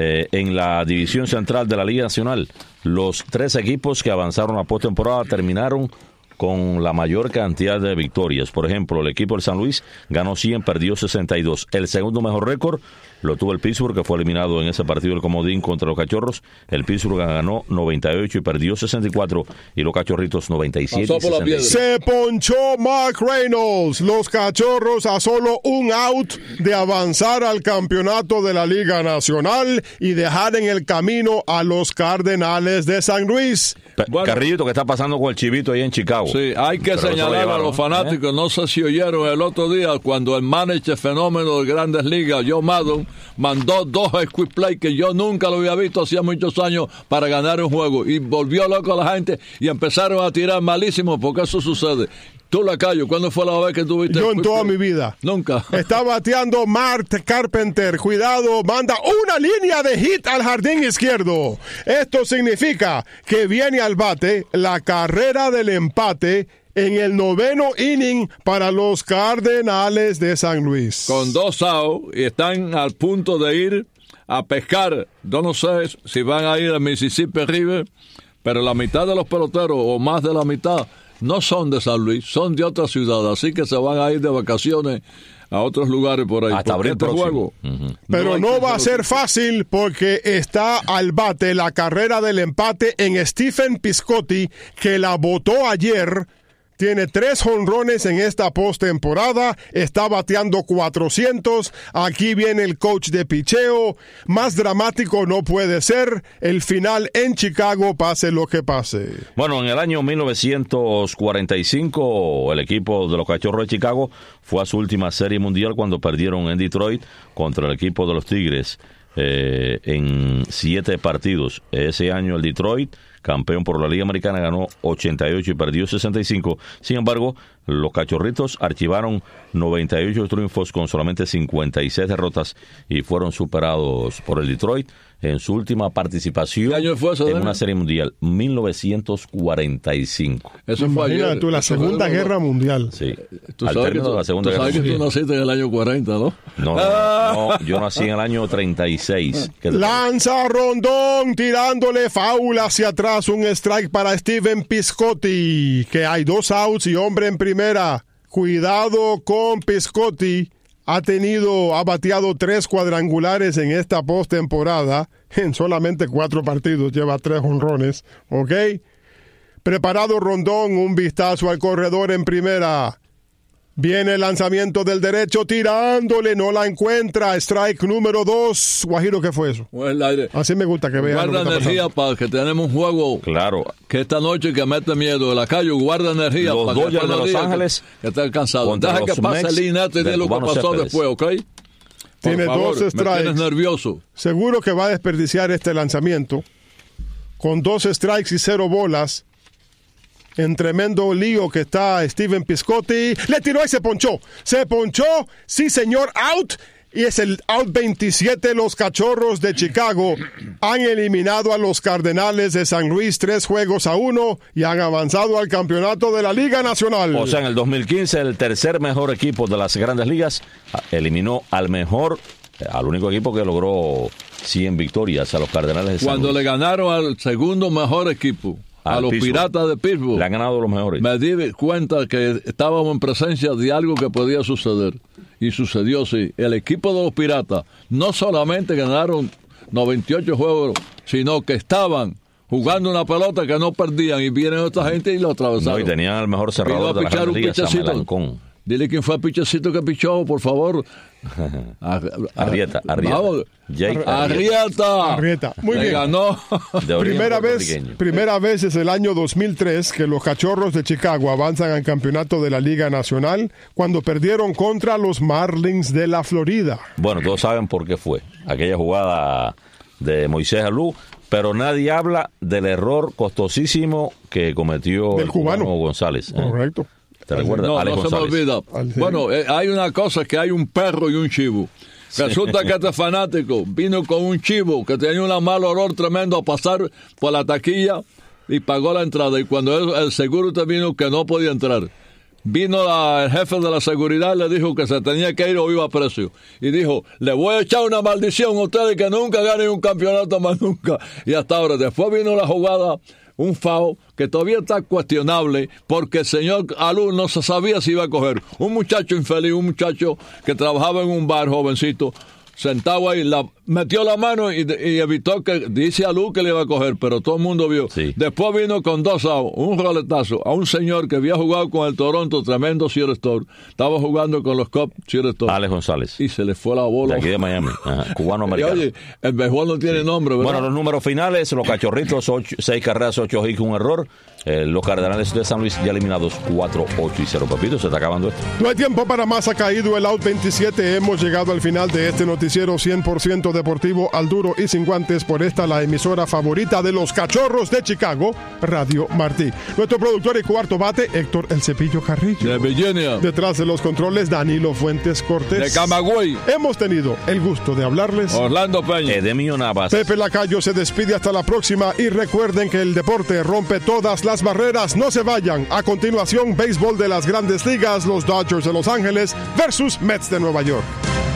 [SPEAKER 5] en la división central de la Liga Nacional, los 3 equipos que avanzaron a postemporada terminaron con la mayor cantidad de victorias. Por ejemplo, el equipo del San Luis ganó 100, perdió 62. El segundo mejor récord lo tuvo el Pittsburgh, que fue eliminado en ese partido del comodín contra los Cachorros. El Pittsburgh ganó 98 y perdió 64, y los Cachorritos 97 y 66.
[SPEAKER 3] Se ponchó Mark Reynolds. Los Cachorros a solo un out de avanzar al campeonato de la Liga Nacional y dejar en el camino a los Cardenales de San Luis.
[SPEAKER 5] Bueno, Carrillito, ¿qué está pasando con el Chivito ahí en Chicago?
[SPEAKER 4] Sí, hay que señalar a los fanáticos, no sé si oyeron el otro día cuando el manager fenómeno de Grandes Ligas, Joe Maddon, mandó 2 quick play que yo nunca lo había visto hacía muchos años para ganar un juego, y volvió loco a la gente y empezaron a tirar malísimo, porque eso sucede. Tú, Lacayo, ¿cuándo fue la vez que tuviste?
[SPEAKER 3] Yo en toda mi vida.
[SPEAKER 4] Nunca.
[SPEAKER 3] Está bateando Mark Carpenter. Cuidado, manda una línea de hit al jardín izquierdo. Esto significa que viene al bate la carrera del empate en el 9º inning para los Cardenales de San Luis.
[SPEAKER 4] Con 2 outs y están al punto de ir a pescar. Yo no sé si van a ir al Mississippi River, pero la mitad de los peloteros, o más de la mitad, no son de San Luis, son de otra ciudad, así que se van a ir de vacaciones a otros lugares por ahí.
[SPEAKER 5] Hasta abril próximo.
[SPEAKER 3] Pero no va a ser fácil, porque está al bate la carrera del empate en Stephen Piscotty, que la botó ayer. Tiene 3 jonrones en esta postemporada, está bateando 400. Aquí viene el coach de picheo. Más dramático no puede ser el final en Chicago, pase lo que pase.
[SPEAKER 5] Bueno, en el año 1945, el equipo de los Cachorros de Chicago fue a su última serie mundial cuando perdieron en Detroit contra el equipo de los Tigres en 7 partidos. Ese año el Detroit, campeón por la Liga Americana, ganó 88 y perdió 65. Sin embargo, los Cachorritos archivaron 98 triunfos con solamente 56 derrotas y fueron superados por el Detroit en su última participación.
[SPEAKER 4] ¿Qué año fue eso,
[SPEAKER 5] en una serie mundial? 1945.
[SPEAKER 4] Eso fue ayer.
[SPEAKER 3] Imagínate tú, la Segunda Guerra Mundial.
[SPEAKER 5] Sí.
[SPEAKER 4] Tú sabes que tú naciste en el año 40, ¿no?
[SPEAKER 5] No, yo nací en el año 36.
[SPEAKER 3] Lanza Rondón tirándole foul hacia atrás, un strike para Stephen Piscotty, que hay 2 outs y hombre en primera. Cuidado con Piscotty. Ha bateado 3 cuadrangulares en esta postemporada. En solamente 4 partidos lleva 3 jonrones. ¿Ok? Preparado Rondón, un vistazo al corredor en primera. Viene el lanzamiento del derecho, tirándole, no la encuentra. Strike número 2. Guajiro, ¿qué fue eso?
[SPEAKER 4] El aire.
[SPEAKER 3] Así me gusta que vean.
[SPEAKER 4] Guarda energía para que tenemos un juego.
[SPEAKER 5] Claro.
[SPEAKER 4] Que esta noche que mete miedo. Lacayo, guarda energía.
[SPEAKER 5] Los
[SPEAKER 4] para
[SPEAKER 5] Dodgers de Los Ángeles.
[SPEAKER 4] Que está cansado. Deja que pase el Inato y de lo que pasó después, ¿ok?
[SPEAKER 3] Tiene
[SPEAKER 4] favor,
[SPEAKER 3] 2 strikes.
[SPEAKER 4] Me tienes nervioso.
[SPEAKER 3] Seguro que va a desperdiciar este lanzamiento. Con 2 strikes y 0 bolas. En tremendo lío que está Stephen Piscotty. Le tiró y se ponchó. Se ponchó. Sí, señor. Out. Y es el out 27. Los Cachorros de Chicago han eliminado a los Cardenales de San Luis 3-1 y han avanzado al campeonato de la Liga Nacional.
[SPEAKER 5] O sea, en el 2015, el tercer mejor equipo de las grandes ligas eliminó al único equipo que logró 100 victorias, a los Cardenales de San Luis.
[SPEAKER 4] Cuando le ganaron al segundo mejor equipo, a los Piratas de Pittsburgh,
[SPEAKER 5] le han ganado los mejores.
[SPEAKER 4] Me di cuenta que estábamos en presencia de algo que podía suceder. Y sucedió, sí. El equipo de los Piratas no solamente ganaron 98 juegos, sino que estaban jugando una pelota que no perdían. Y viene esta gente y lo atravesaron.
[SPEAKER 5] No, y tenían el mejor cerrador de las grandes ligas, Samuel Alarcón.
[SPEAKER 4] Dile quién fue el pichecito que pichó, por favor.
[SPEAKER 5] Arrieta.
[SPEAKER 3] Arrieta. Muy bien.
[SPEAKER 4] Ganó.
[SPEAKER 3] Primera vez es el año 2003 que los Cachorros de Chicago avanzan al campeonato de la Liga Nacional cuando perdieron contra los Marlins de la Florida.
[SPEAKER 5] Bueno, todos saben por qué fue. Aquella jugada de Moisés Alou, pero nadie habla del error costosísimo que cometió el cubano González.
[SPEAKER 3] Correcto.
[SPEAKER 5] ¿Te recuerdas?
[SPEAKER 4] No,
[SPEAKER 5] Alex
[SPEAKER 4] no se me
[SPEAKER 5] González.
[SPEAKER 4] olvida. Bueno, hay una cosa, que hay un perro y un chivo. Resulta que este fanático vino con un chivo que tenía un mal olor tremendo a pasar por la taquilla y pagó la entrada. Y cuando el seguro te vino que no podía entrar, vino el jefe de la seguridad, le dijo que se tenía que ir o iba a precio. Y dijo, le voy a echar una maldición a ustedes que nunca ganen un campeonato más nunca. Y hasta ahora, después vino la jugada, un foul que todavía está cuestionable porque el señor Alou no se sabía si iba a coger. Un muchacho infeliz, un muchacho que trabajaba en un bar, jovencito, sentado ahí, metió la mano y evitó que, dice Alou que le iba a coger, pero todo el mundo vio.
[SPEAKER 5] Sí.
[SPEAKER 4] Después vino con 2 outs, un roletazo a un señor que había jugado con el Toronto, tremendo shortstop, estaba jugando con los Cubs, shortstop,
[SPEAKER 5] Alex González.
[SPEAKER 4] y se le fue la bola.
[SPEAKER 5] De aquí de Miami, cubano-americano.
[SPEAKER 4] Oye, el béisbol no tiene nombre, ¿verdad?
[SPEAKER 5] Bueno, los números finales, los Cachorritos, 6 carreras, 8 hits, un error. Los Cardenales de San Luis ya eliminados 4-8-0. Papito, se está acabando esto.
[SPEAKER 3] No hay tiempo para más, ha caído el out 27. Hemos llegado al final de este noticiero 100% deportivo al duro y sin guantes por esta, la emisora favorita de los Cachorros de Chicago, Radio Martí. Nuestro productor y cuarto bate, Héctor El Cepillo Carrillo.
[SPEAKER 4] De Virginia.
[SPEAKER 3] Detrás de los controles, Danilo Fuentes Cortés.
[SPEAKER 4] De Camagüey.
[SPEAKER 3] Hemos tenido el gusto de hablarles.
[SPEAKER 4] Orlando Peña.
[SPEAKER 5] Edemio Navas.
[SPEAKER 3] Pepe Lacayo se despide hasta la próxima y recuerden que el deporte rompe todas las barreras. No se vayan. A continuación, béisbol de las Grandes Ligas, los Dodgers de Los Ángeles versus Mets de Nueva York.